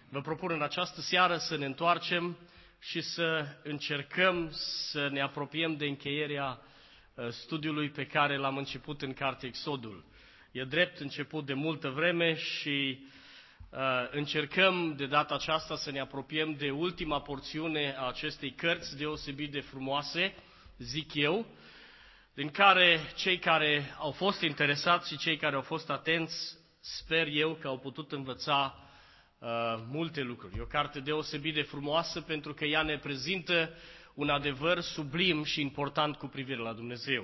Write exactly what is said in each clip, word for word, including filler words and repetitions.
Vă propun în această seară să ne întoarcem și să încercăm să ne apropiem de încheierea studiului pe care l-am început în cartea Exodul. E drept, început de multă vreme și uh, încercăm de data aceasta să ne apropiem de ultima porțiune a acestei cărți deosebit de frumoase, zic eu, din care cei care au fost interesați și cei care au fost atenți, sper eu că au putut învăța uh, multe lucruri. E o carte deosebit de frumoasă pentru că ea ne prezintă un adevăr sublim și important cu privire la Dumnezeu.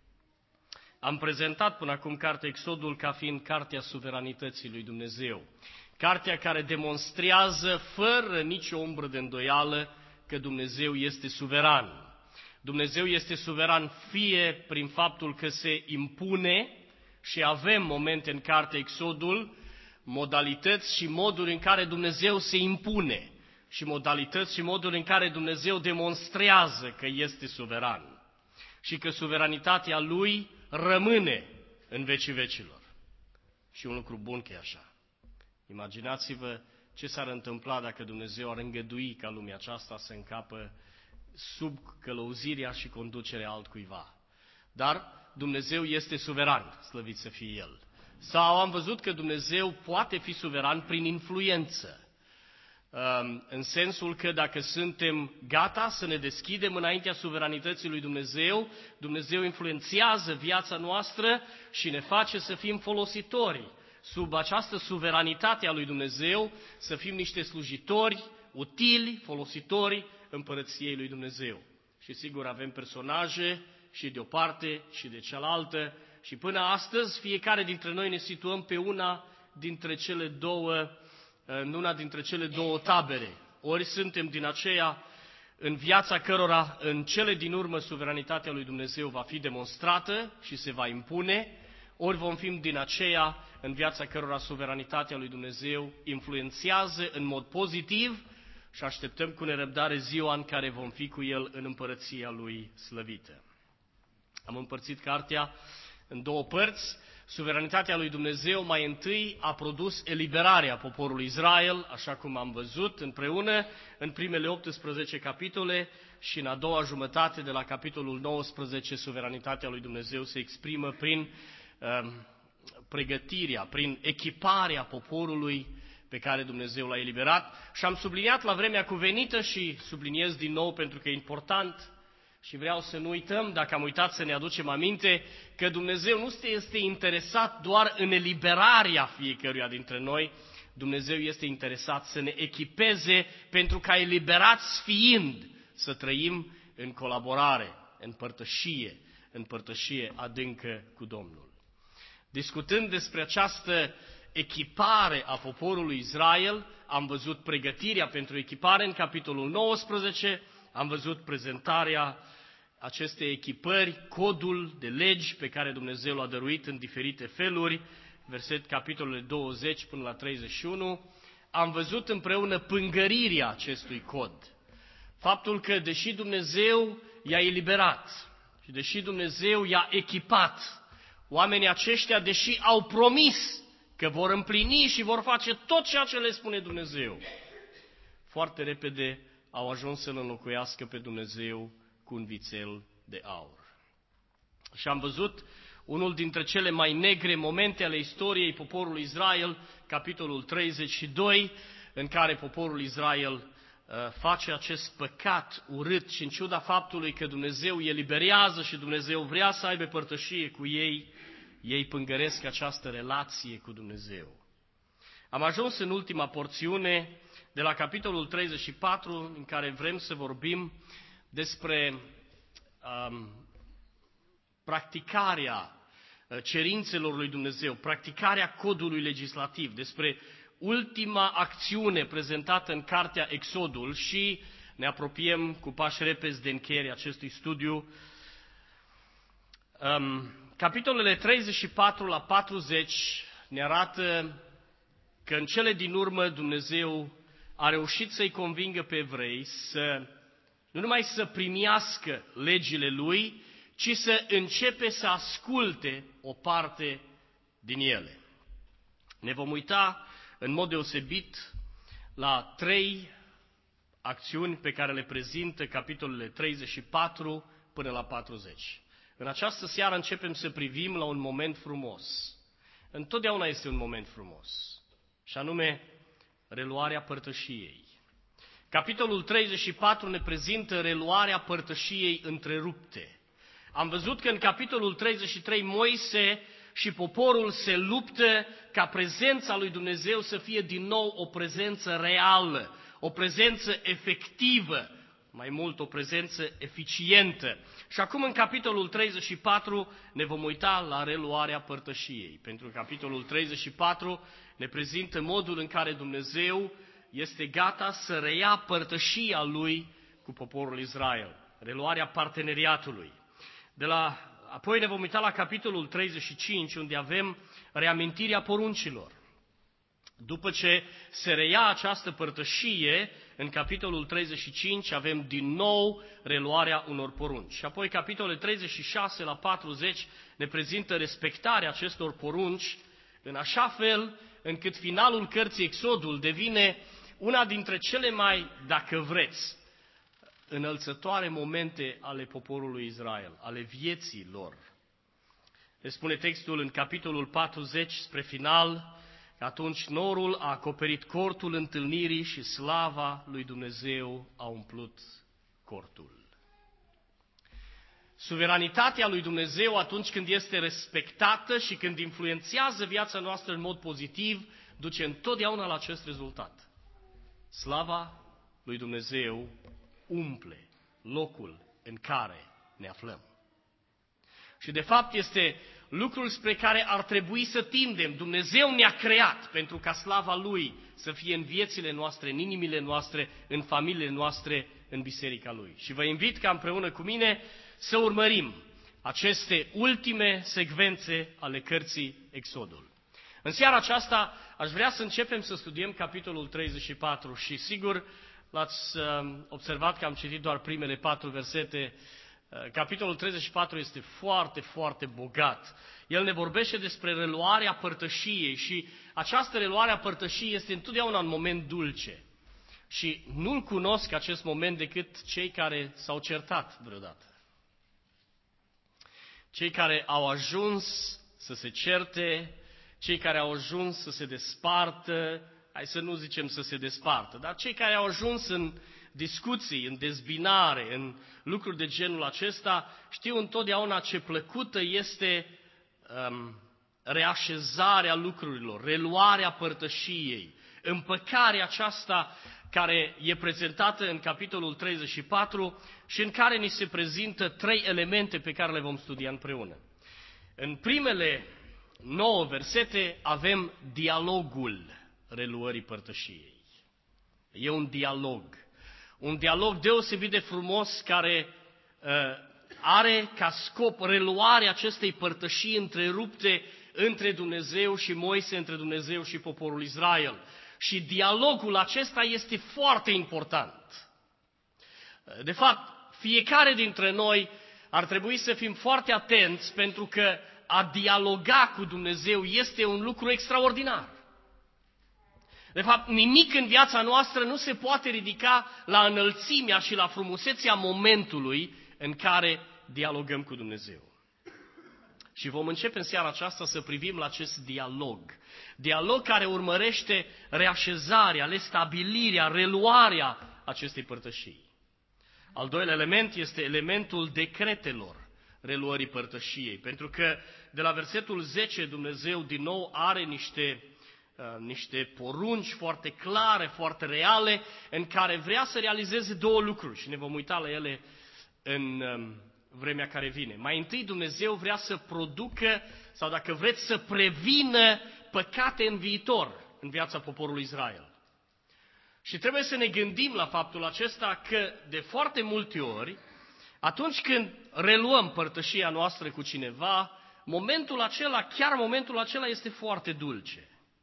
Am prezentat până acum cartea Exodul ca fiind cartea suveranității lui Dumnezeu. Cartea care demonstrează fără nicio umbră de îndoială că Dumnezeu este suveran. Dumnezeu este suveran fie prin faptul că se impune și avem momente în cartea Exodul, modalități și moduri în care Dumnezeu se impune și modalități și moduri în care Dumnezeu demonstrează că este suveran și că suveranitatea Lui rămâne în vecii vecilor. Și un lucru bun că e așa. Imaginați-vă ce s-ar întâmpla dacă Dumnezeu ar îngădui ca lumea aceasta să încapă sub călăuzirea și conducerea altcuiva. Dar Dumnezeu este suveran, slăvit să fie El. Sau am văzut că Dumnezeu poate fi suveran prin influență. În sensul că dacă suntem gata să ne deschidem înaintea suveranității lui Dumnezeu, Dumnezeu influențează viața noastră și ne face să fim folositori sub această suveranitate a lui Dumnezeu, să fim niște slujitori utili, folositori împărăției lui Dumnezeu. Și sigur avem personaje și de o parte și de cealaltă și până astăzi fiecare dintre noi ne situăm pe una dintre cele două în una dintre cele două tabere. Ori suntem din aceea în viața cărora în cele din urmă suveranitatea lui Dumnezeu va fi demonstrată și se va impune, ori vom fi din aceea în viața cărora suveranitatea lui Dumnezeu influențează în mod pozitiv și așteptăm cu nerăbdare ziua în care vom fi cu El în împărăția Lui slăvită. Am împărțit cartea în două părți. Suveranitatea lui Dumnezeu mai întâi a produs eliberarea poporului Israel, așa cum am văzut împreună în primele optsprezece capitole și în a doua jumătate de la capitolul nouăsprezece suveranitatea lui Dumnezeu se exprimă prin uh, pregătirea, prin echiparea poporului pe care Dumnezeu l-a eliberat și am subliniat la vremea cuvenită și subliniez din nou pentru că e important. Și vreau să nu uităm, dacă am uitat să ne aducem aminte, că Dumnezeu nu este interesat doar în eliberarea fiecăruia dintre noi, Dumnezeu este interesat să ne echipeze pentru ca eliberați fiind să trăim în colaborare, în părtășie, în părtășie adâncă cu Domnul. Discutând despre această echipare a poporului Israel, am văzut pregătirea pentru echipare în capitolul nouăsprezece, am văzut prezentarea acestei echipări, codul de legi pe care Dumnezeu l-a dăruit în diferite feluri, verset capitolele douăzeci până la treizeci și unu. Am văzut împreună pângărirea acestui cod. Faptul că deși Dumnezeu i-a eliberat și deși Dumnezeu i-a echipat, oamenii aceștia, deși au promis că vor împlini și vor face tot ceea ce le spune Dumnezeu, foarte repede au ajuns să-L înlocuiască pe Dumnezeu cu un vițel de aur. Și am văzut unul dintre cele mai negre momente ale istoriei poporului Israel, capitolul treizeci și doi, în care poporul Israel uh, face acest păcat urât și în ciuda faptului că Dumnezeu îi eliberează și Dumnezeu vrea să aibă părtășie cu ei, ei pângăresc această relație cu Dumnezeu. Am ajuns în ultima porțiune de la capitolul treizeci și patru, în care vrem să vorbim despre um, practicarea cerințelor lui Dumnezeu, practicarea codului legislativ, despre ultima acțiune prezentată în cartea Exodul și ne apropiem cu pași repezi de încheierea acestui studiu. Um, capitolele treizeci și patru la patruzeci ne arată că în cele din urmă Dumnezeu a reușit să-i convingă pe evrei să nu numai să primească legile Lui, ci să începe să asculte o parte din ele. Ne vom uita în mod deosebit la trei acțiuni pe care le prezintă capitolele treizeci și patru până la patruzeci. În această seară începem să privim la un moment frumos. Întotdeauna este un moment frumos, și anume reluarea părtășiei. Capitolul treizeci și patru ne prezintă reluarea părtășiei întrerupte. Am văzut că în capitolul treizeci și trei Moise și poporul se luptă ca prezența lui Dumnezeu să fie din nou o prezență reală, o prezență efectivă, mai mult o prezență eficientă. Și acum în capitolul treizeci și patru ne vom uita la reluarea părtășiei, pentru că capitolul treizeci și patru ne prezintă modul în care Dumnezeu este gata să reia părtășia lui cu poporul Israel, reluarea parteneriatului. De la, apoi ne vom uita la capitolul treizeci și cinci, unde avem reamintirea poruncilor. După ce se reia această părtășie, în capitolul treizeci și cinci avem din nou reluarea unor porunci. Și apoi capitolul treizeci și șase la patruzeci ne prezintă respectarea acestor porunci în așa fel încât finalul cărții Exodul devine una dintre cele mai, dacă vreți, înălțătoare momente ale poporului Israel, ale vieții lor. Ne spune textul în capitolul patruzeci spre final că atunci norul a acoperit cortul întâlnirii și slava lui Dumnezeu a umplut cortul. Suveranitatea lui Dumnezeu atunci când este respectată și când influențează viața noastră în mod pozitiv, duce întotdeauna la acest rezultat. Slava lui Dumnezeu umple locul în care ne aflăm. Și de fapt este lucrul spre care ar trebui să tindem. Dumnezeu ne-a creat pentru ca slava Lui să fie în viețile noastre, în inimile noastre, în familiile noastre, în biserica Lui. Și vă invit ca împreună cu mine să urmărim aceste ultime secvențe ale cărții Exodul. În seara aceasta aș vrea să începem să studiem capitolul treizeci și patru și sigur l-ați observat că am citit doar primele patru versete. Capitolul treizeci și patru este foarte, foarte bogat. El ne vorbește despre reluarea părtășiei și această reluare a părtășiei este întotdeauna un moment dulce. Și nu-l cunosc acest moment decât cei care s-au certat vreodată. Cei care au ajuns să se certe, cei care au ajuns să se despartă, hai să nu zicem să se despartă, dar cei care au ajuns în discuții, în dezbinare, în lucruri de genul acesta, știu întotdeauna ce plăcută este um, reașezarea lucrurilor, reluarea părtășiei, împăcarea aceasta care e prezentată în capitolul treizeci și patru și în care ni se prezintă trei elemente pe care le vom studia împreună. În primele nouă versete avem dialogul reluării părtășiei. E un dialog. Un dialog deosebit de frumos care uh, are ca scop reluarea acestei părtășii întrerupte între Dumnezeu și Moise, între Dumnezeu și poporul Israel. Și dialogul acesta este foarte important. De fapt, fiecare dintre noi ar trebui să fim foarte atenți pentru că a dialoga cu Dumnezeu este un lucru extraordinar. De fapt, nimic în viața noastră nu se poate ridica la înălțimea și la frumusețea momentului în care dialogăm cu Dumnezeu. Și vom începe în seara aceasta să privim la acest dialog. Dialog care urmărește reașezarea, restabilirea, reluarea acestei părtășii. Al doilea element este elementul decretelor reluării părtășiei. Pentru că de la versetul zece Dumnezeu din nou are niște niște porunci foarte clare, foarte reale, în care vrea să realizeze două lucruri și ne vom uita la ele în vremea care vine. Mai întâi Dumnezeu vrea să producă, sau dacă vreți, să prevină păcate în viitor în viața poporului Israel. Și trebuie să ne gândim la faptul acesta că de foarte multe ori, atunci când reluăm părtășia noastră cu cineva, momentul acela, chiar momentul acela este foarte dulce.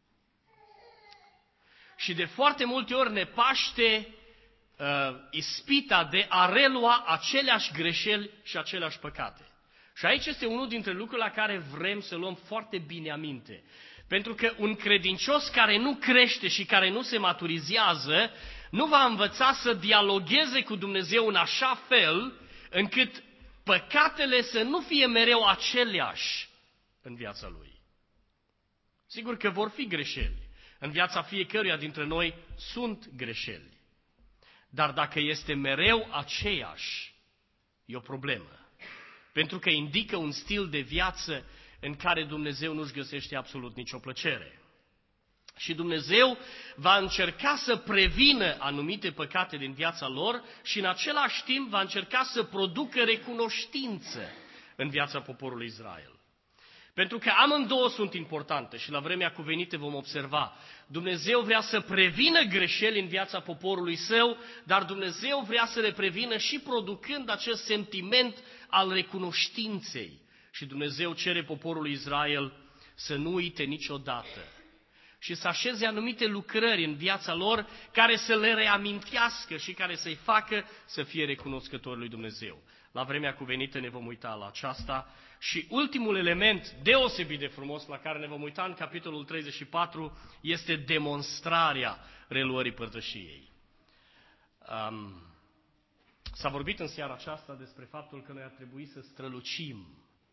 Și de foarte multe ori ne paște uh, ispita de a relua aceleași greșeli și aceleași păcate. Și aici este unul dintre lucrurile la care vrem să luăm foarte bine aminte. Pentru că un credincios care nu crește și care nu se maturizează, nu va învăța să dialogueze cu Dumnezeu în așa fel încât păcatele să nu fie mereu aceleași în viața lui. Sigur că vor fi greșeli. În viața fiecăruia dintre noi sunt greșeli. Dar dacă este mereu aceeași, e o problemă. Pentru că indică un stil de viață în care Dumnezeu nu-și găsește absolut nicio plăcere. Și Dumnezeu va încerca să prevină anumite păcate din viața lor și în același timp va încerca să producă recunoștință în viața poporului Israel. Pentru că amândouă sunt importante și la vremea cuvenită vom observa. Dumnezeu vrea să prevină greșeli în viața poporului său, dar Dumnezeu vrea să le prevină și producând acest sentiment al recunoștinței. Și Dumnezeu cere poporului Israel să nu uite niciodată și să așeze anumite lucrări în viața lor care să le reamintească și care să-i facă să fie recunoscători lui Dumnezeu. La vremea cuvenită ne vom uita la aceasta. Și ultimul element deosebit de frumos la care ne vom uita în capitolul treizeci și patru este demonstrarea reluării părtășiei. Um, s-a vorbit în seara aceasta despre faptul că noi ar trebui să strălucim.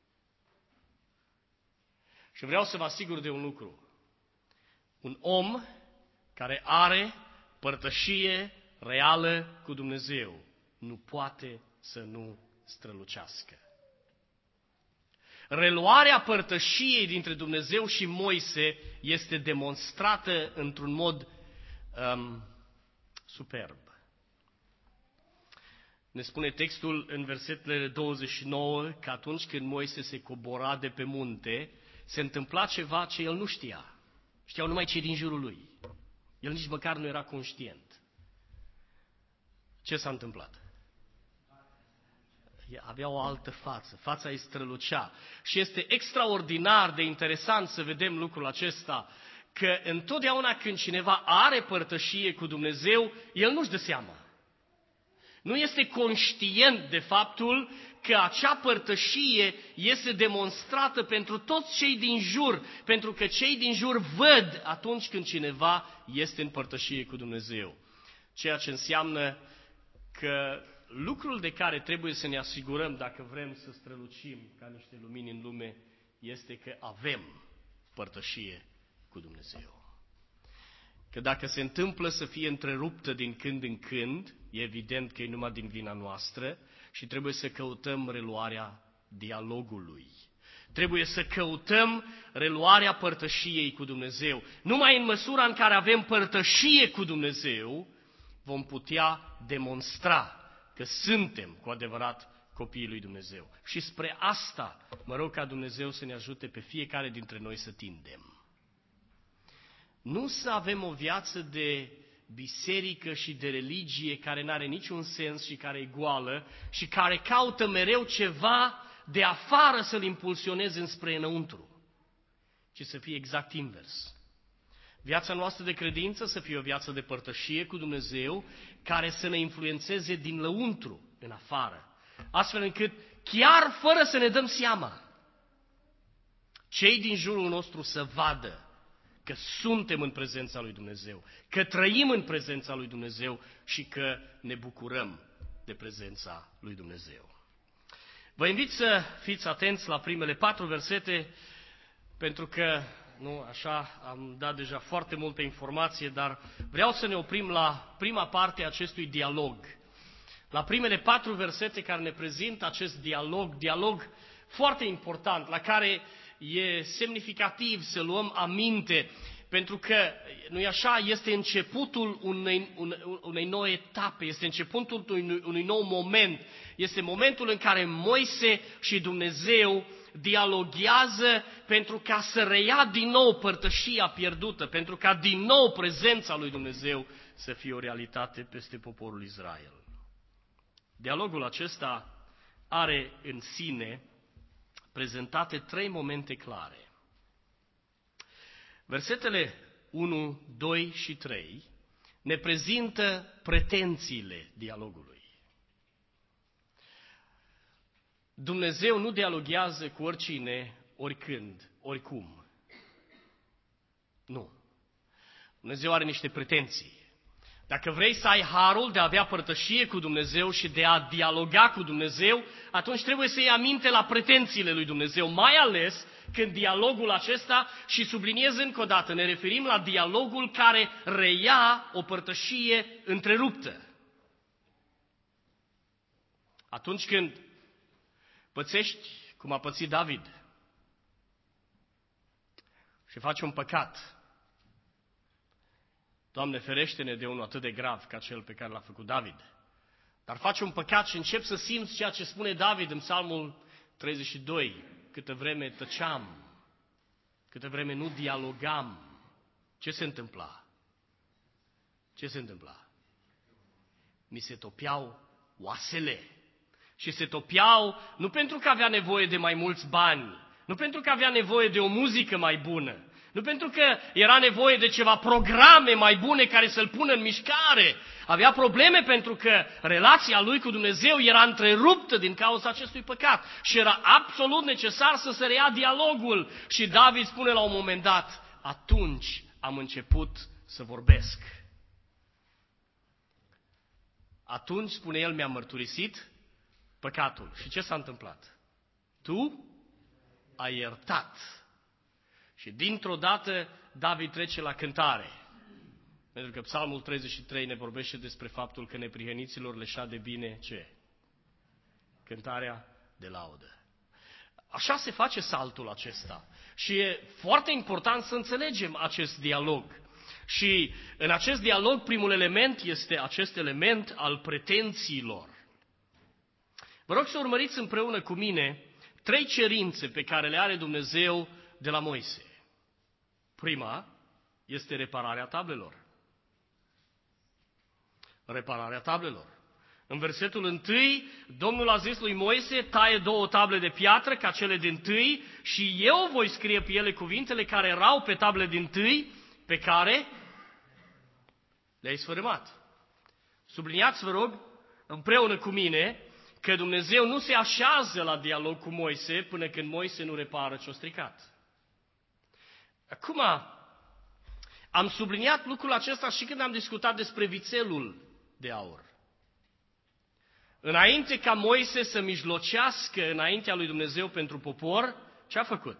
Și vreau să vă asigur de un lucru. Un om care are părtășie reală cu Dumnezeu nu poate să nu strălucească. Reluarea părtășiei dintre Dumnezeu și Moise este demonstrată într-un mod um, superb. Ne spune textul în versetele douăzeci și nouă că atunci când Moise se cobora de pe munte, se întâmpla ceva ce el nu știa. Știau numai cei din jurul lui. El nici măcar nu era conștient. Ce s-a întâmplat? Avea o altă față, fața îi strălucea. Și este extraordinar de interesant să vedem lucrul acesta, că întotdeauna când cineva are părtășie cu Dumnezeu, el nu-și dă seama. Nu este conștient de faptul că acea părtășie este demonstrată pentru toți cei din jur, pentru că cei din jur văd atunci când cineva este în părtășie cu Dumnezeu. Ceea ce înseamnă că lucrul de care trebuie să ne asigurăm dacă vrem să strălucim ca niște lumini în lume este că avem părtășie cu Dumnezeu. Că dacă se întâmplă să fie întreruptă din când în când, e evident că e numai din vina noastră și trebuie să căutăm reluarea dialogului. Trebuie să căutăm reluarea părtășiei cu Dumnezeu. Numai în măsura în care avem părtășie cu Dumnezeu, vom putea demonstra că suntem cu adevărat copiii lui Dumnezeu. Și spre asta mă rog ca Dumnezeu să ne ajute pe fiecare dintre noi să tindem. Nu să avem o viață de biserică și de religie care n-are niciun sens și care e goală și care caută mereu ceva de afară să-l impulsioneze înspre înăuntru, ci să fie exact invers. Viața noastră de credință să fie o viață de părtășie cu Dumnezeu care să ne influențeze din lăuntru în afară, astfel încât chiar fără să ne dăm seama, cei din jurul nostru să vadă că suntem în prezența lui Dumnezeu, că trăim în prezența lui Dumnezeu și că ne bucurăm de prezența lui Dumnezeu. Vă invit să fiți atenți la primele patru versete, pentru că, nu, așa, am dat deja foarte multă informație, dar vreau să ne oprim la prima parte a acestui dialog. La primele patru versete care ne prezintă acest dialog, dialog foarte important, la care e semnificativ să luăm aminte, pentru că, nu-i așa, este începutul unei, unei noi etape, este începutul unui, unui nou moment, este momentul în care Moise și Dumnezeu dialoghează pentru ca să reia din nou părtășia pierdută, pentru ca din nou prezența lui Dumnezeu să fie o realitate peste poporul Israel. Dialogul acesta are în sine prezentate trei momente clare. Versetele unu, doi și trei ne prezintă pretențiile dialogului. Dumnezeu nu dialoghează cu oricine, oricând, oricum. Nu. Dumnezeu are niște pretenții. Dacă vrei să ai harul de a avea părtășie cu Dumnezeu și de a dialoga cu Dumnezeu, atunci trebuie să iei aminte la pretențiile lui Dumnezeu, mai ales când dialogul acesta, și subliniez încă o dată, ne referim la dialogul care reia o părtășie întreruptă. Atunci când pățești, cum a pățit David, și faci un păcat, Doamne, ferește-ne de unul atât de grav ca cel pe care l-a făcut David. Dar faci un păcat și începi să simți ceea ce spune David în Psalmul treizeci și doi. Câtă vreme tăceam, câtă vreme nu dialogam. Ce se întâmpla? Ce se întâmpla? Mi se topeau oasele. Și se topeau nu pentru că avea nevoie de mai mulți bani, nu pentru că avea nevoie de o muzică mai bună, nu pentru că era nevoie de ceva programe mai bune care să-l pună în mișcare. Avea probleme pentru că relația lui cu Dumnezeu era întreruptă din cauza acestui păcat. Și era absolut necesar să se reia dialogul. Și David spune la un moment dat, atunci am început să vorbesc. Atunci, spune el, mi-a mărturisit păcatul. Și ce s-a întâmplat? Tu ai iertat. Și dintr-o dată David trece la cântare. Pentru că Psalmul treizeci și trei ne vorbește despre faptul că neprihăniților le șade bine ce? Cântarea de laudă. Așa se face saltul acesta. Și e foarte important să înțelegem acest dialog. Și în acest dialog primul element este acest element al pretențiilor. Vă rog să urmăriți împreună cu mine trei cerințe pe care le are Dumnezeu de la Moise. Prima este repararea tablelor. Repararea tablelor. În versetul întâi, Domnul a zis lui Moise, taie două table de piatră ca cele dintâi și eu voi scrie pe ele cuvintele care erau pe table dintâi pe care le-ai sfărâmat. Subliniați, vă rog, împreună cu mine, că Dumnezeu nu se așează la dialog cu Moise până când Moise nu repară ce-o stricat. Acum, am subliniat lucrul acesta și când am discutat despre vițelul de aur. Înainte ca Moise să mijlocească înaintea lui Dumnezeu pentru popor, ce a făcut?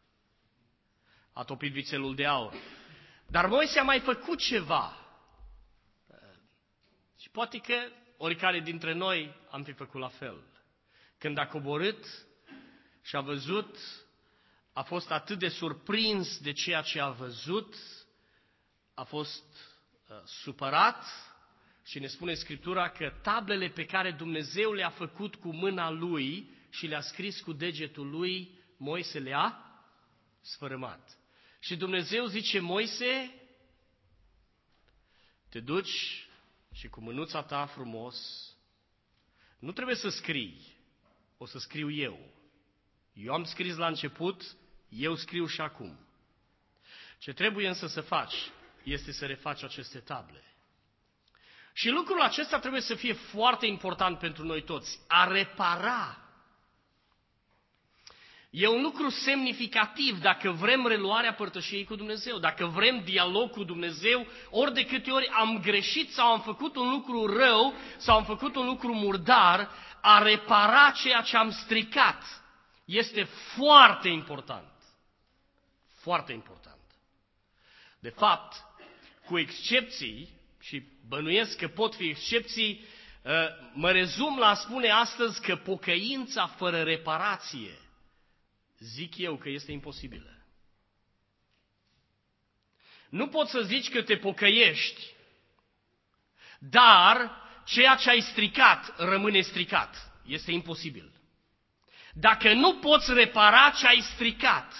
A topit vițelul de aur. Dar Moise a mai făcut ceva. Și poate că oricare dintre noi am fi făcut la fel. Când a coborât și a văzut, a fost atât de surprins de ceea ce a văzut, a fost uh, supărat și ne spune Scriptura că tablele pe care Dumnezeu le-a făcut cu mâna lui și le-a scris cu degetul lui, Moise le-a sfărâmat. Și Dumnezeu zice, Moise, te duci și cu mânuța ta frumos, nu trebuie să scrii, o să scriu eu. Eu am scris la început, eu scriu și acum. Ce trebuie însă să faci este să refaci aceste table. Și lucrul acesta trebuie să fie foarte important pentru noi toți. A repara. E un lucru semnificativ dacă vrem reluarea părtășiei cu Dumnezeu, dacă vrem dialog cu Dumnezeu, ori de câte ori am greșit sau am făcut un lucru rău sau am făcut un lucru murdar, a repara ceea ce am stricat este foarte important. Foarte important. De fapt, cu excepții, și bănuiesc că pot fi excepții, mă rezum la a spune astăzi că pocăința fără reparație, zic eu că este imposibilă. Nu poți să zici că te pocăiești, dar ceea ce ai stricat rămâne stricat. Este imposibil. Dacă nu poți repara ce ai stricat,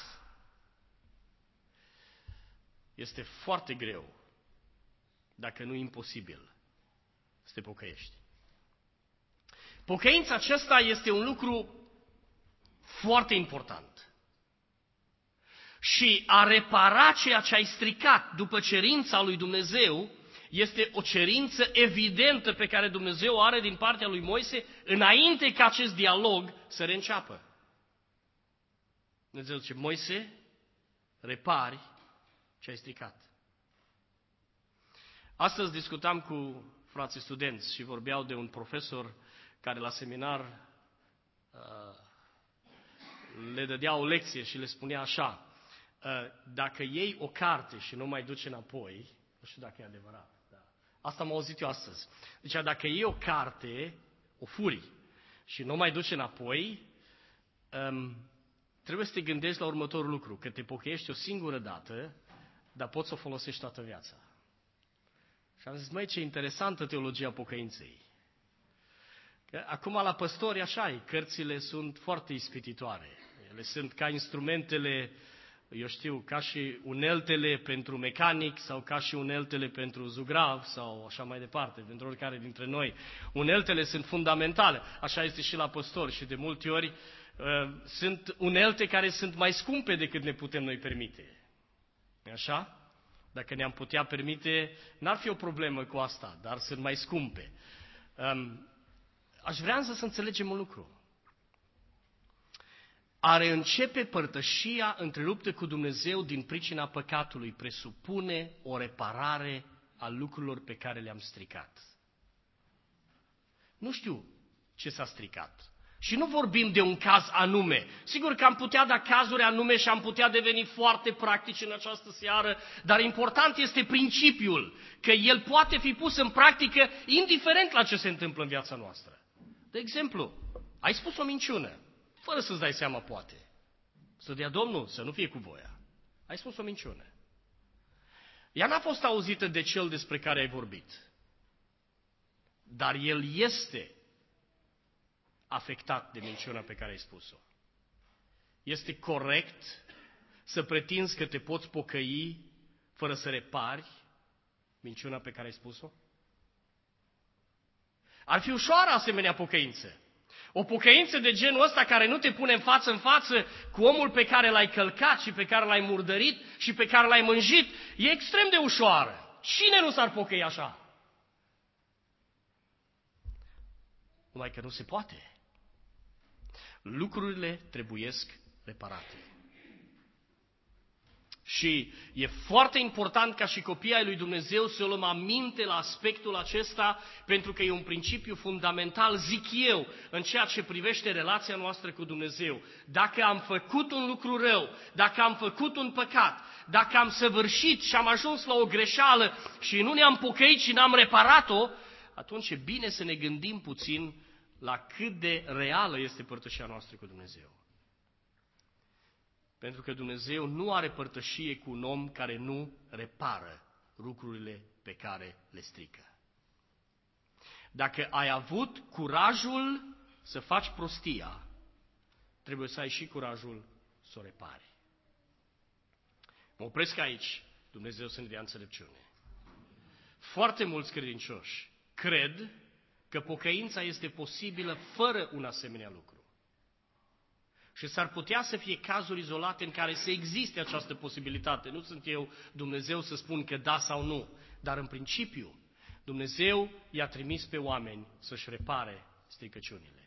este foarte greu, dacă nu imposibil, să te pocăiești. Pocăința aceasta este un lucru foarte important. Și a repara ceea ce ai stricat după cerința lui Dumnezeu este o cerință evidentă pe care Dumnezeu o are din partea lui Moise înainte ca acest dialog să reînceapă. Dumnezeu zice, Moise, repari ce ai stricat. Astăzi discutam cu frații studenți și vorbeau de un profesor care la seminar uh, le dădea o lecție și le spunea așa: uh, dacă iei o carte și nu mai duci înapoi, nu știu dacă e adevărat, da. Asta m-am auzit eu astăzi. Deci dacă iei o carte, o furi și nu mai duci înapoi, um, trebuie să te gândești la următorul lucru, că te pocăiești o singură dată, dar poți să o folosești toată viața. Și am zis, măi, ce interesantă teologia pocăinței. Că acum la păstori așa e, cărțile sunt foarte ispititoare. Ele sunt ca instrumentele, eu știu, ca și uneltele pentru mecanic sau ca și uneltele pentru zugrav sau așa mai departe, pentru oricare dintre noi. Uneltele sunt fundamentale, așa este și la păstori și de multe ori uh, sunt unelte care sunt mai scumpe decât ne putem noi permite. E așa? Dacă ne-am putea permite, n-ar fi o problemă cu asta, dar sunt mai scumpe. Um, aș vrea să înțelegem un lucru. A reîncepe părtășia întreruptă cu Dumnezeu din pricina păcatului presupune o reparare a lucrurilor pe care le-am stricat. Nu știu ce s-a stricat. Și nu vorbim de un caz anume. Sigur că am putea da cazuri anume și am putea deveni foarte practici în această seară, dar important este principiul, că el poate fi pus în practică indiferent la ce se întâmplă în viața noastră. De exemplu, ai spus o minciună, fără să-ți dai seama poate. Să dea Domnul, să nu fie cu voia. Ai spus o minciună. Ea n-a fost auzită de cel despre care ai vorbit, dar el este afectat de minciuna pe care ai spus-o. Este corect să pretinzi că te poți pocăi fără să repari minciuna pe care ai spus-o? Ar fi ușoară asemenea pocăință. O pocăință de genul ăsta care nu te pune în față în față cu omul pe care l-ai călcat și pe care l-ai murdărit și pe care l-ai mânjit, e extrem de ușoară. Cine nu s-ar pocăi așa? Numai că nu se poate. Lucrurile trebuiesc reparate. Și e foarte important ca și copiii ai lui Dumnezeu să luăm aminte la aspectul acesta, pentru că e un principiu fundamental, zic eu, în ceea ce privește relația noastră cu Dumnezeu. Dacă am făcut un lucru rău, dacă am făcut un păcat, dacă am săvârșit și am ajuns la o greșeală și nu ne-am pocăit și n-am reparat-o, atunci e bine să ne gândim puțin la cât de reală este părtășia noastră cu Dumnezeu. Pentru că Dumnezeu nu are părtășie cu un om care nu repară lucrurile pe care le strică. Dacă ai avut curajul să faci prostia, trebuie să ai și curajul să o repari. Mă opresc aici, Dumnezeu să ne dea înțelepciune. Foarte mulți credincioși cred că pocăința este posibilă fără un asemenea lucru. Și s-ar putea să fie cazuri izolate în care să existe această posibilitate. Nu sunt eu Dumnezeu să spun că da sau nu, dar în principiu Dumnezeu i-a trimis pe oameni să-și repare stricăciunile.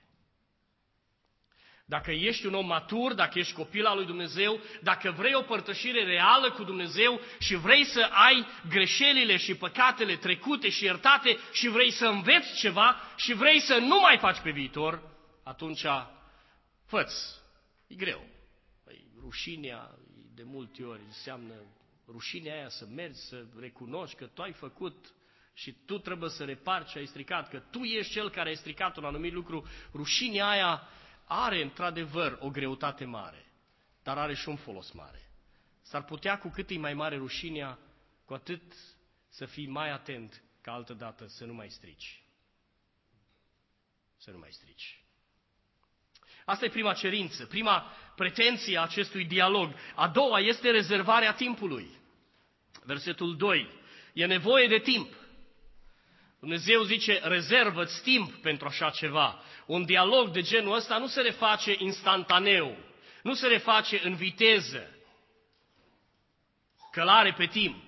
Dacă ești un om matur, dacă ești copil al lui Dumnezeu, dacă vrei o părtășire reală cu Dumnezeu și vrei să ai greșelile și păcatele trecute și iertate și vrei să înveți ceva și vrei să nu mai faci pe viitor, atunci fă-ți. E greu. Păi, rușinea de multe ori înseamnă rușinea aia să mergi, să recunoști că tu ai făcut și tu trebuie să repari ce ai stricat, că tu ești cel care ai stricat un anumit lucru. Rușinea aia are într-adevăr o greutate mare, dar are și un folos mare. S-ar putea, cu cât e mai mare rușinea, cu atât să fii mai atent ca altădată să nu mai strici. Să nu mai strici. Asta e prima cerință, prima pretenție a acestui dialog. A doua este rezervarea timpului. Versetul doi. E nevoie de timp. Dumnezeu zice, rezervă-ți timp pentru așa ceva. Un dialog de genul ăsta nu se reface instantaneu, nu se reface în viteză, călare pe timp.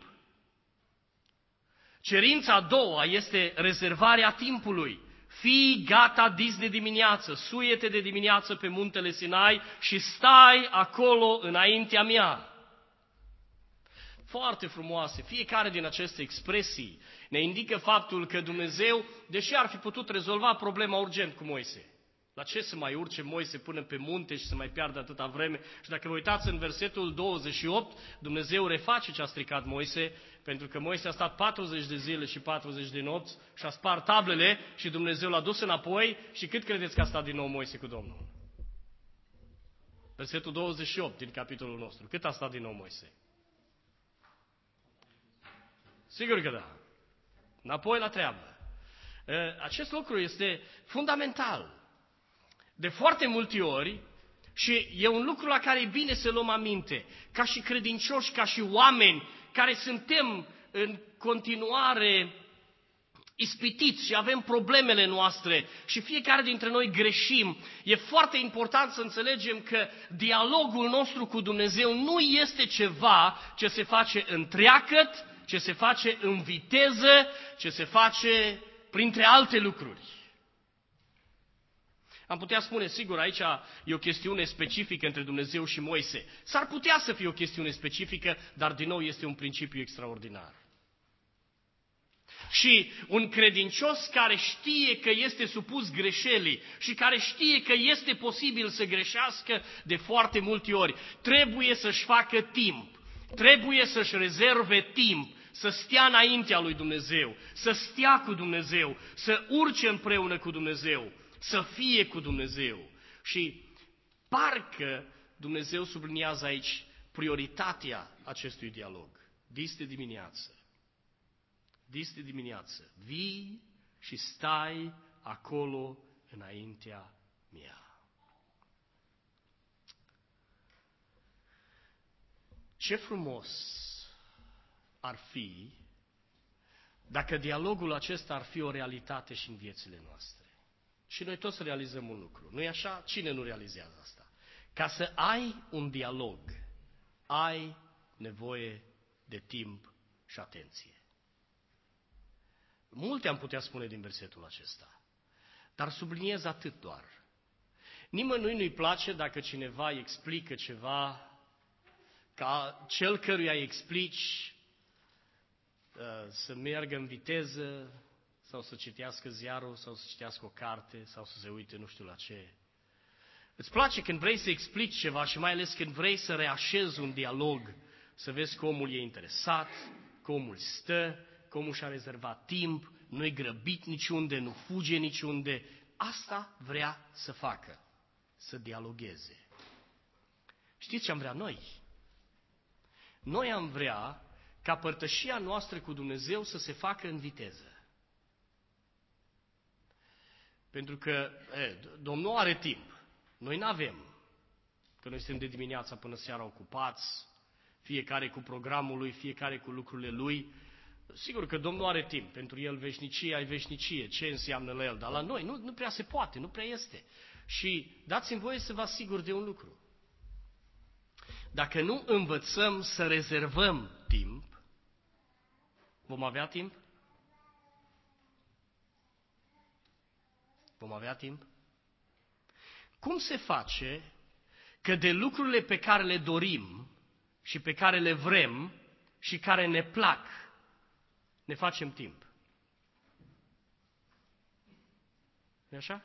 Cerința a doua este rezervarea timpului. Fii gata dis de dimineață, suie-te de dimineață pe muntele Sinai și stai acolo înaintea mea. foarte frumoase. Fiecare din aceste expresii ne indică faptul că Dumnezeu, deși ar fi putut rezolva problema urgent cu Moise, la ce să mai urce Moise până pe munte și să mai piardă atâta vreme? Și dacă vă uitați în versetul douăzeci și opt, Dumnezeu reface ce a stricat Moise, pentru că Moise a stat patruzeci de zile și patruzeci de nopți și a spart tablele și Dumnezeu l-a dus înapoi. Și cât credeți că a stat din nou Moise cu Domnul? Versetul douăzeci și opt din capitolul nostru. Cât a stat din nou Moise? Sigur că da. Înapoi la treabă. Acest lucru este fundamental. De foarte multe ori, și e un lucru la care e bine să luăm aminte, ca și credincioși, ca și oameni care suntem în continuare ispitiți și avem problemele noastre și fiecare dintre noi greșim, e foarte important să înțelegem că dialogul nostru cu Dumnezeu nu este ceva ce se face întreagăt, ce se face în viteză, ce se face printre alte lucruri. Am putea spune, sigur, aici e o chestiune specifică între Dumnezeu și Moise. S-ar putea să fie o chestiune specifică, dar din nou este un principiu extraordinar. Și un credincios care știe că este supus greșelii și care știe că este posibil să greșească de foarte multe ori, trebuie să-și facă timp, trebuie să-și rezerve timp, să stea înaintea lui Dumnezeu, să stea cu Dumnezeu, să urce împreună cu Dumnezeu, să fie cu Dumnezeu. Și parcă Dumnezeu subliniază aici prioritatea acestui dialog. Dis de dimineață. Dis de dimineață. Vii și stai acolo înaintea mea. Ce frumos ar fi dacă dialogul acesta ar fi o realitate și în viețile noastre. Și noi toți realizăm un lucru. Nu-i așa? Cine nu realizează asta? Ca să ai un dialog, ai nevoie de timp și atenție. Multe am putea spune din versetul acesta, dar subliniez atât doar. Nimănui nu-i place dacă cineva îi explică ceva, ca cel căruia îi explici să meargă în viteză, sau să citească ziarul, sau să citească o carte, sau să se uite nu știu la ce. Îți place când vrei să explici ceva și mai ales când vrei să reașezi un dialog, să vezi că omul e interesat, că omul stă, că omul și-a rezervat timp, nu-i grăbit niciunde, nu fuge niciunde. Asta vrea să facă, să dialogueze. Știți ce am vrea noi? Noi am vrea ca părtășia noastră cu Dumnezeu să se facă în viteză. Pentru că e, Domnul are timp. Noi n-avem. Că noi suntem de dimineața până seara ocupați, fiecare cu programul lui, fiecare cu lucrurile lui. Sigur că Domnul are timp. Pentru El veșnicie ai veșnicie. Ce înseamnă la El? Dar la noi nu, nu prea se poate, nu prea este. Și dați-mi voie să vă asigur de un lucru. Dacă nu învățăm să rezervăm timp, vom avea timp? Vom avea timp? Cum se face că de lucrurile pe care le dorim și pe care le vrem și care ne plac, ne facem timp? Nu-i așa?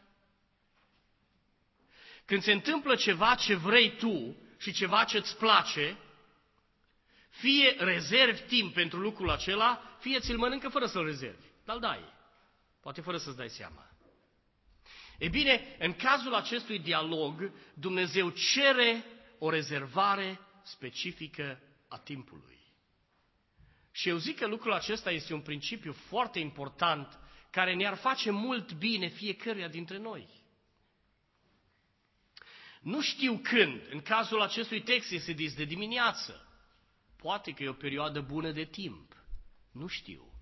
Când se întâmplă ceva ce vrei tu și ceva ce îți place, fie rezervi timp pentru lucrul acela, fie ți-l mănâncă fără să-l rezervi. Dar-l dai. Poate fără să-ți dai seama. E bine, în cazul acestui dialog, Dumnezeu cere o rezervare specifică a timpului. Și eu zic că lucrul acesta este un principiu foarte important care ne-ar face mult bine fiecăruia dintre noi. Nu știu când, în cazul acestui text este dis de dimineață. Poate că e o perioadă bună de timp. Nu știu.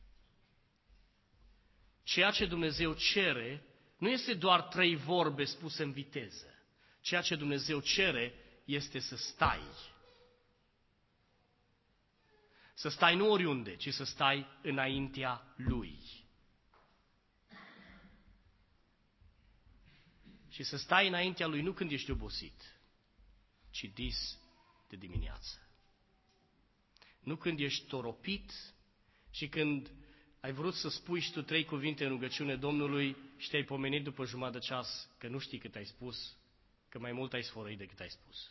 Ceea ce Dumnezeu cere nu este doar trei vorbe spuse în viteză. Ceea ce Dumnezeu cere este să stai. Să stai nu oriunde, ci să stai înaintea Lui. Și să stai înaintea Lui nu când ești obosit, ci dis de dimineață. nu când ești toropit și când ai vrut să spui și tu trei cuvinte în rugăciune Domnului și te-ai pomenit după jumătate de ceas că nu știi cât ai spus, că mai mult ai sfărăit decât ai spus.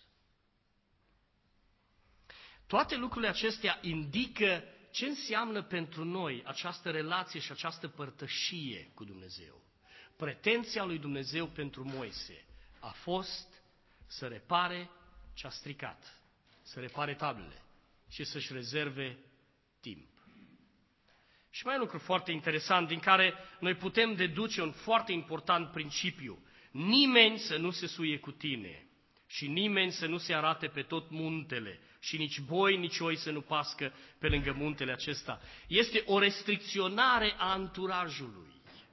Toate lucrurile acestea indică ce înseamnă pentru noi această relație și această părtășie cu Dumnezeu. Pretenția lui Dumnezeu pentru Moise a fost să repare ce a stricat, să repare tablele și să-și rezerve timp. Și mai e un lucru foarte interesant din care noi putem deduce un foarte important principiu. Nimeni să nu se suie cu tine și nimeni să nu se arate pe tot muntele și nici boi, nici oi să nu pască pe lângă muntele acesta. Este o restricționare a anturajului.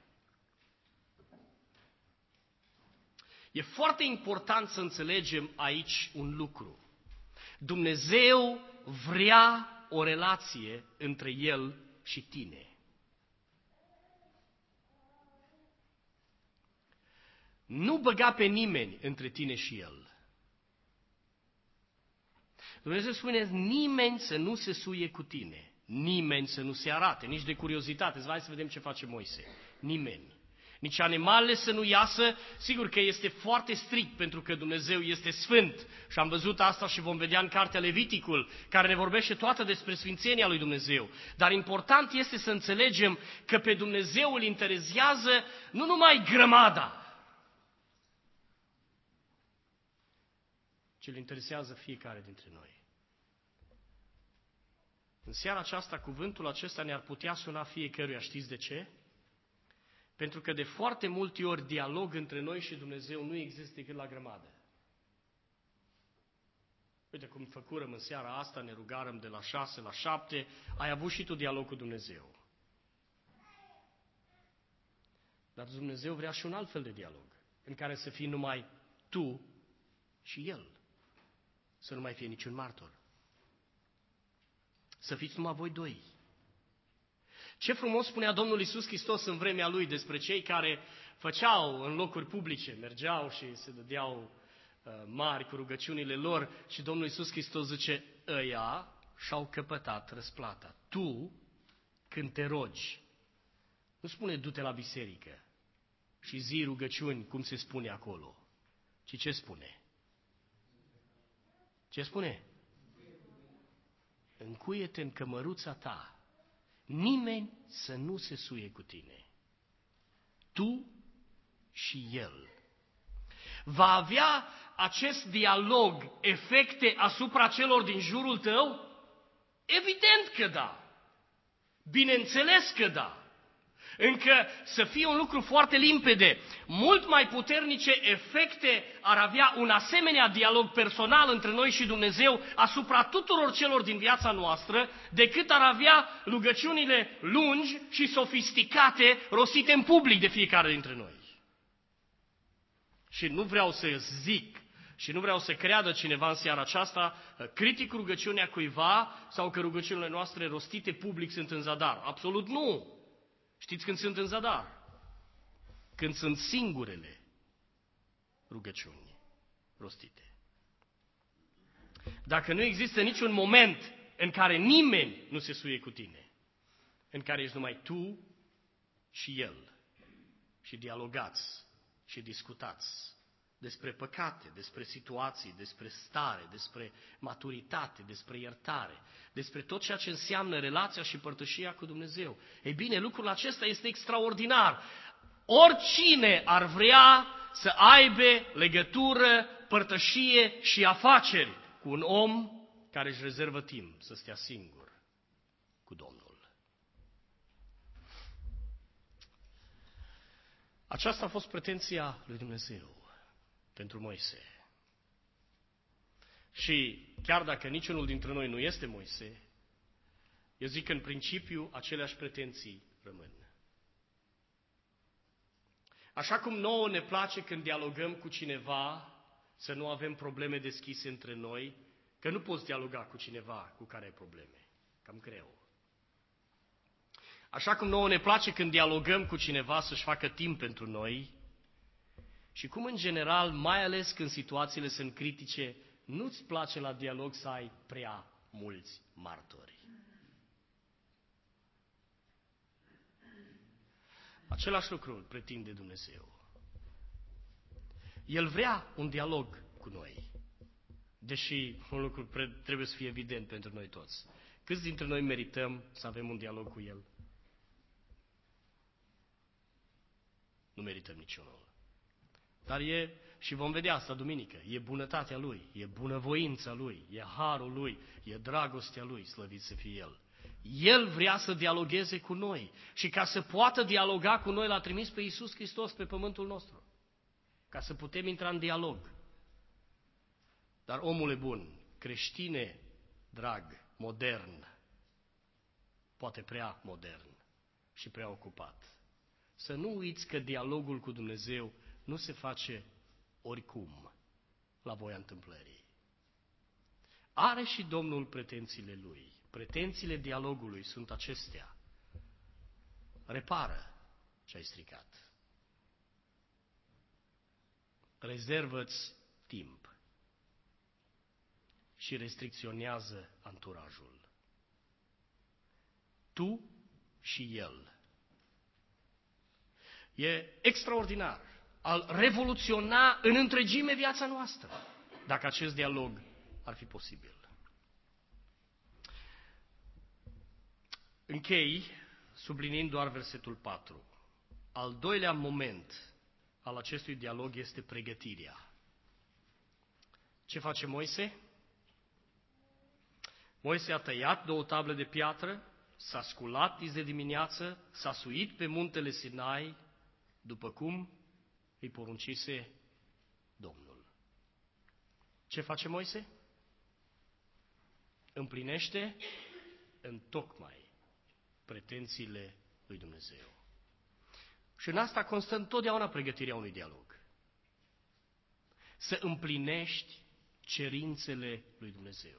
E foarte important să înțelegem aici un lucru. Dumnezeu vrea o relație între El și tine. Nu băga pe nimeni între tine și El. Dumnezeu spune, nimeni să nu se suie cu tine, nimeni să nu se arate, nici de curiozitate. Hai să vedem ce face Moise. Nimeni. Nici animalele să nu iasă, sigur că este foarte strict pentru că Dumnezeu este sfânt. Și am văzut asta și vom vedea în cartea Leviticul, care ne vorbește toată despre sfințenia lui Dumnezeu. Dar important este să înțelegem că pe Dumnezeu îl interesează nu numai grămada, ci îl interesează fiecare dintre noi. În seara aceasta, cuvântul acesta ne-ar putea suna fiecăruia. Știți de ce? Pentru că de foarte multe ori dialog între noi și Dumnezeu nu există decât la grămadă. Uite cum făcurăm în seara asta, ne rugarăm de la șase la șapte, ai avut și tu dialog cu Dumnezeu. Dar Dumnezeu vrea și un alt fel de dialog, în care să fii numai tu și El. Să nu mai fie niciun martor. Să fiți numai voi doi. Ce frumos spunea Domnul Iisus Hristos în vremea Lui despre cei care făceau în locuri publice, mergeau și se dădeau uh, mari cu rugăciunile lor și Domnul Iisus Hristos zice, ăia și-au căpătat răsplata. Tu, când te rogi, nu spune du-te la biserică și zi rugăciuni, cum se spune acolo, ci ce spune? Ce spune? Încuie-te în cămăruța ta. Nimeni să nu se suie cu tine. Tu și El. Va avea acest dialog efecte asupra celor din jurul tău? Evident că da. Bineînțeles că da. Încă să fie un lucru foarte limpede, mult mai puternice efecte ar avea un asemenea dialog personal între noi și Dumnezeu asupra tuturor celor din viața noastră, decât ar avea rugăciunile lungi și sofisticate rostite în public de fiecare dintre noi. Și nu vreau să zic și nu vreau să creadă cineva în seara aceasta, critic rugăciunea cuiva sau că rugăciunile noastre rostite public sunt în zadar. Absolut nu! Știți când sunt în zadar? Când sunt singurele rugăciuni rostite. Dacă nu există niciun moment în care nimeni nu se suie cu tine, în care ești numai tu și El, și dialogați și discutați despre păcate, despre situații, despre stare, despre maturitate, despre iertare, despre tot ceea ce înseamnă relația și părtășia cu Dumnezeu. Ei bine, lucrul acesta este extraordinar. Oricine ar vrea să aibă legătură, părtășie și afaceri cu un om care își rezervă timp să stea singur cu Domnul. Aceasta a fost pretenția lui Dumnezeu pentru Moise. Și chiar dacă niciunul dintre noi nu este Moise, eu zic că în principiu aceleași pretenții rămân. Așa cum nouă ne place când dialogăm cu cineva să nu avem probleme deschise între noi, că nu poți dialoga cu cineva cu care ai probleme. Cam greu. Așa cum nouă ne place când dialogăm cu cineva să-și facă timp pentru noi, și cum în general, mai ales când situațiile sunt critice, nu-ți place la dialog să ai prea mulți martori. Același lucru îl pretinde Dumnezeu. El vrea un dialog cu noi. Deși un lucru trebuie să fie evident pentru noi toți. Câți dintre noi merităm să avem un dialog cu El? Nu merităm niciunul. Dar e, și vom vedea asta duminică, e bunătatea Lui, e bunăvoința Lui, e harul Lui, e dragostea Lui, slăvit să fie El. El vrea să dialogueze cu noi și ca să poată dialoga cu noi l-a trimis pe Iisus Hristos pe pământul nostru. Ca să putem intra în dialog. Dar omule bun, creștine, drag, modern, poate prea modern și prea ocupat. Să nu uiți că dialogul cu Dumnezeu nu se face oricum, la voia întâmplării. Are și Domnul pretențiile Lui. Pretențiile dialogului sunt acestea. Repară ce ai stricat. Rezervă-ți timp și restricționează anturajul. Tu și El. E extraordinar. Al revoluționa în întregime viața noastră, dacă acest dialog ar fi posibil. Închei subliniind doar versetul patru. Al doilea moment al acestui dialog este pregătirea. Ce face Moise? Moise a tăiat două table de piatră, s-a sculat dis de dimineață, s-a suit pe muntele Sinai, după cum îi poruncise Domnul. Ce face Moise? Împlinește întocmai pretențiile lui Dumnezeu. Și în asta constă întotdeauna pregătirea unui dialog. Să împlinești cerințele lui Dumnezeu.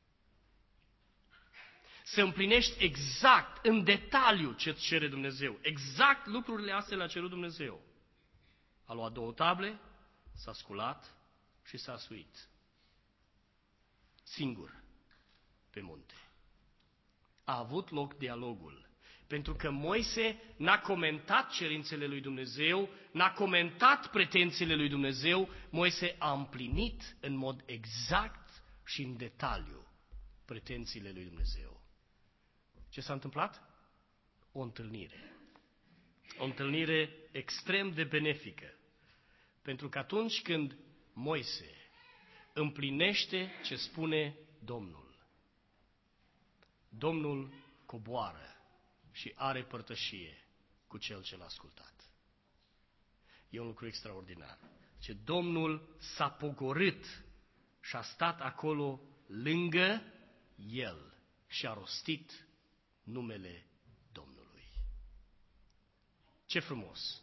Să împlinești exact, în detaliu, ce-ți cere Dumnezeu. Exact lucrurile astea le-a cerut Dumnezeu. A luat două table, s-a sculat și s-a suit. Singur, pe munte. A avut loc dialogul. Pentru că Moise n-a comentat cerințele lui Dumnezeu, n-a comentat pretențiile lui Dumnezeu, Moise a împlinit în mod exact și în detaliu pretențiile lui Dumnezeu. Ce s-a întâmplat? O întâlnire. O întâlnire extrem de benefică. Pentru că atunci când Moise împlinește ce spune Domnul, Domnul coboară și are părtășie cu cel ce l-a ascultat. E un lucru extraordinar. Ce Domnul s-a pogorât și a stat acolo lângă el și a rostit numele Domnului. Ce frumos!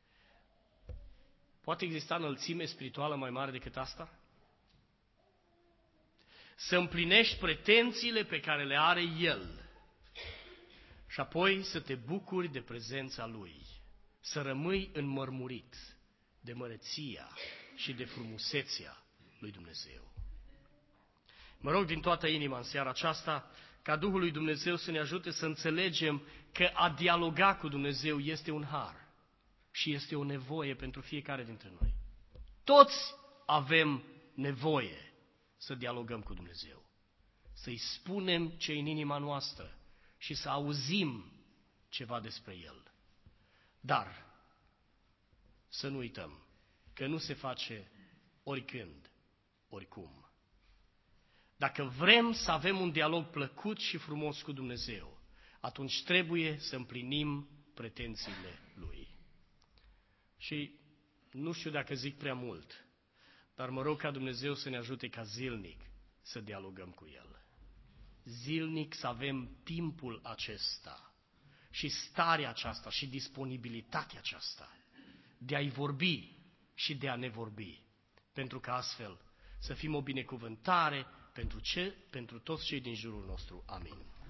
Poate exista înălțime spirituală mai mare decât asta? Să împlinești pretențiile pe care le are El și apoi să te bucuri de prezența Lui, să rămâi înmărmurit de măreția și de frumusețea lui Dumnezeu. Mă rog din toată inima în seara aceasta ca Duhul lui Dumnezeu să ne ajute să înțelegem că a dialoga cu Dumnezeu este un har și este o nevoie pentru fiecare dintre noi. Toți avem nevoie să dialogăm cu Dumnezeu, să-i spunem ce în inima noastră și să auzim ceva despre El. Dar să nu uităm că nu se face oricând, oricum. Dacă vrem să avem un dialog plăcut și frumos cu Dumnezeu, atunci trebuie să împlinim pretențiile Lui. Și nu știu dacă zic prea mult, dar mă rog ca Dumnezeu să ne ajute ca zilnic să dialogăm cu El. Zilnic să avem timpul acesta și starea aceasta și disponibilitatea aceasta de a-i vorbi și de a ne vorbi, pentru că astfel să fim o binecuvântare pentru, ce, pentru toți cei din jurul nostru. Amin.